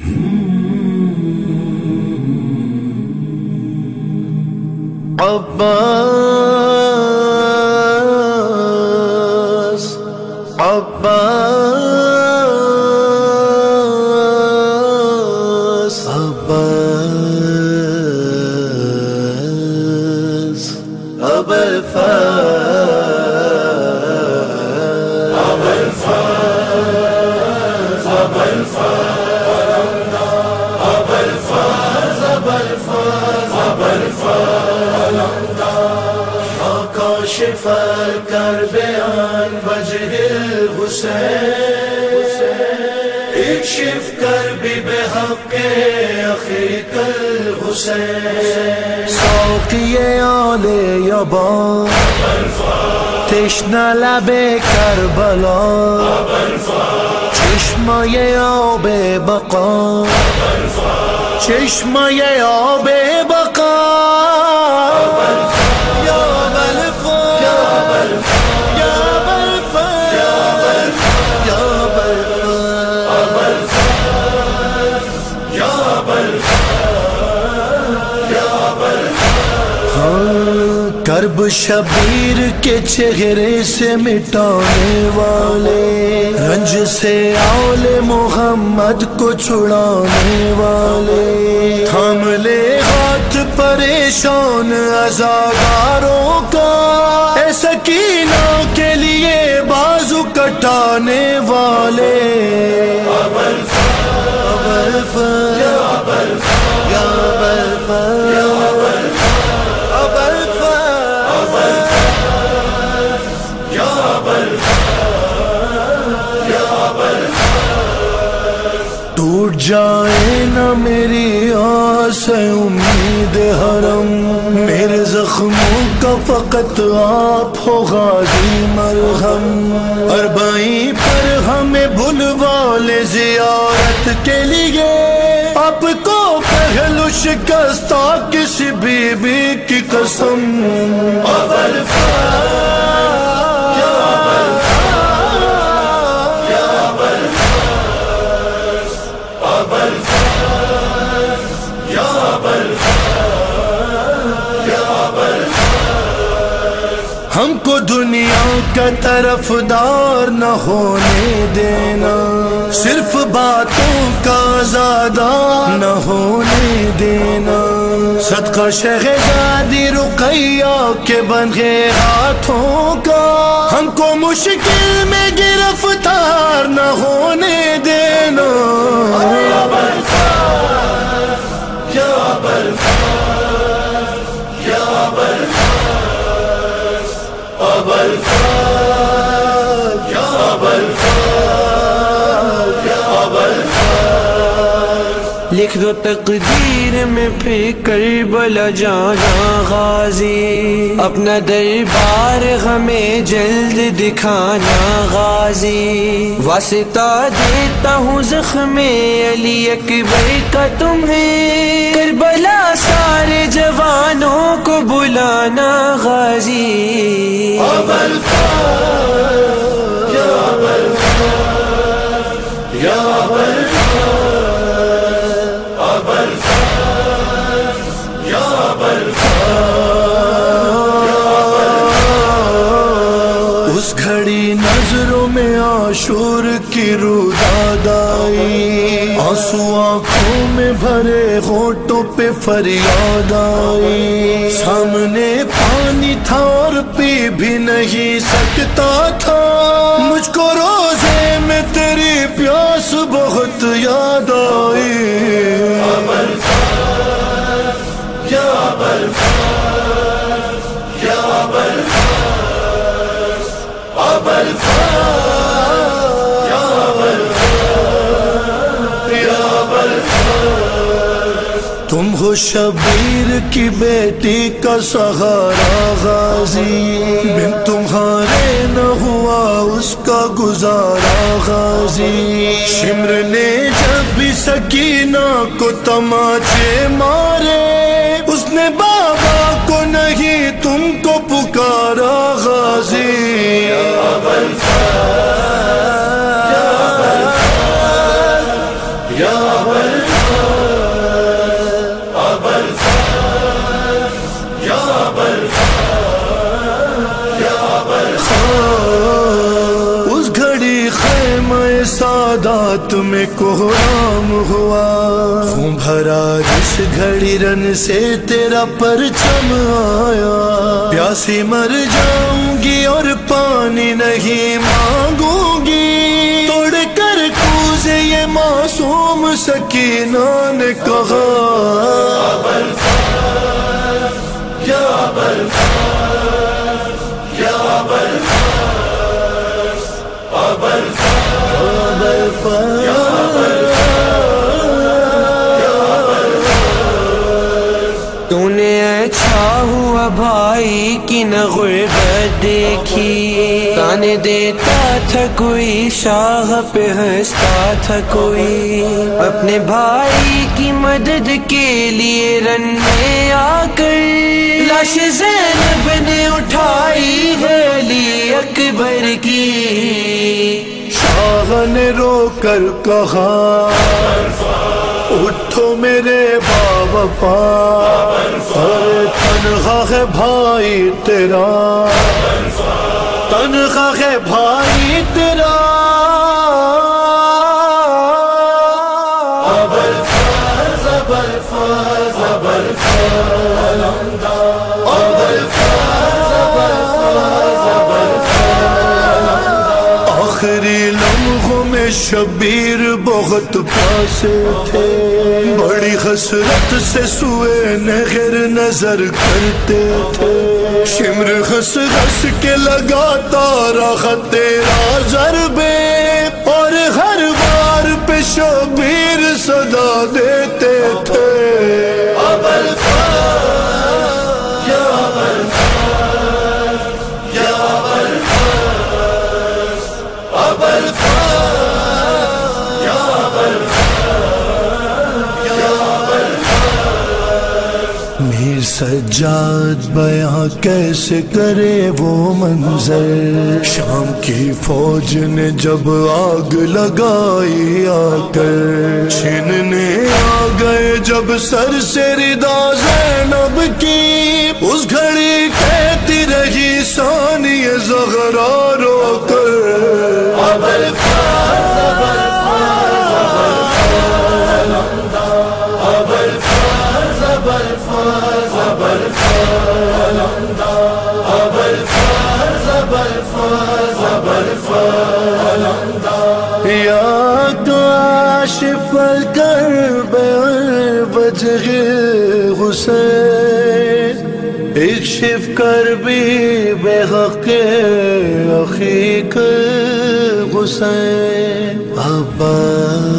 عباس عباس عباس ابا الفاز ابا الفاز ابا الفاز ابا الفاز ابا الفاز ابا الفاز كاشف الكرب عن وجه الحسين اكشف كربي بحق اخيك الحسين ساقي آل يبان تشنه لب کربلا چشمه آب بقا چشمه آب بقا کرب شبیر کے چہرے سے مٹانے والے رنج سے آل محمد کو چھڑانے والے تھام لے ہاتھ پریشان عزاداروں کا اے سکینہ کے لیے بازو کٹانے والے ابا الفاز یا ابا الفاز یا ابا الفاز یا ابا ٹوٹ جائے نہ میری آس امید حرم میرے زخموں کا فقط آپ ہو غازی مرہم اربعین پر ہمیں بلوا لے زیارت کے لیے آپ کو پہلو شکستہ کسی بی بی کی قسم ابا الفاز یا ابا الفاز یا ابا الفاز ابا الفاز یا ابا الفاز یا ابا الفاز ہم کو دنیا کا طرفدار نہ ہونے دینا صرف باتوں کا زیادہ نہ ہونے دینا صدقہ شہزادی رقیہ کے بندھے ہاتھوں کا ہم کو مشکل میں گرفتار نہ ہونے دینا ابا الفاز یا ابا الفاز یا ابا الفاز ابا الفاز یا ابا الفاز یا ابا الفاز لکھ دو تقدیر میں پھر کربلا جانا غازی اپنا دربار ہمیں جلد دکھانا غازی واسطہ دیتا ہوں زخم علی اکبر کا تمہیں کربلا سارے جوانوں کو بلانا غازی ابا الفاز یا ابا الفاز یا ابا الفاز ابا الفاز یا ابا الفاز اس گھڑی نظروں میں عاشور کی روداد آئی آنسو آنکھوں میں بھرے ہونٹوں پہ فریاد آئی سامنے پانی تھا اور پی بھی نہیں سکتا تھا مجھ کو روزے میں تیری پیاس بہت یاد آئی ابا الفاز یا ابا الفاز یا ابا الفاز ابا الفاز یا ابا الفاز یا ابا الفاز تم ہو شبیر کی بیٹی کا سہارا غازی بن تمہارے نہ ہوا اس کا گزارا غازی شمر نے جب بھی سکینہ کو تماچے مارے اس نے بابا کو نہیں تم کو پکارا غازی ابا الفاز یا ابا الفاز یا ابا الفاز میں کوہرام ہوا، خون بھرا جس گھڑی رن سے تیرا پرچم آیا، پیاسی مر جاؤں گی اور پانی نہیں مانگوں گی، توڑ کر کوزے یہ معصوم سکینہ نے کہا، یا ابوالفضل یا ابوالفضل ابوالفضل یا ابوالفضل، تو نے اچھا ہوا بھائی کی نہ غربت دیکھی، تانے دیتا تھا کوئی شاہ پہ ہنستا تھا کوئی، اپنے بھائی کی مدد کے لیے رن میں آ کر لاش زینب نے اٹھائی ہے علی اکبر کی، شاہ نے رو کر کہا اٹھو میرے باوفا، تنہا ہے بھائی تیرا، تنہا ہے بھائی تیرا، ابوالفضل ابوالفضل ابوالفضل ابوالفضل، آخری لمحوں میں شبیر بہت پیاسے تھے، بڑی حسرت سے سوئے نہر نظر کرتے تھے، شمر ہنس ہنس کے لگاتا رہا تیرا ضربے، اور ہر بار پہ شبیر صدا دیتے تھے، ابوالفضل یا ابوالفضل یا ابوالفضل ابوالفضل یا ابوالفضل یا ابوالفضل، میر سجاد بیاں کیسے کرے وہ منظر، شام کی فوج نے جب آگ لگائی آ کر، چھیننے آ گئے جب سر سے ردا زینب کی، اس گھڑی کہتی رہی ثانیہ زہرا رو کر، یا تو عاشق الکرب وجہ حسین، اکشف کربی بے حق اخیک حسین، ابا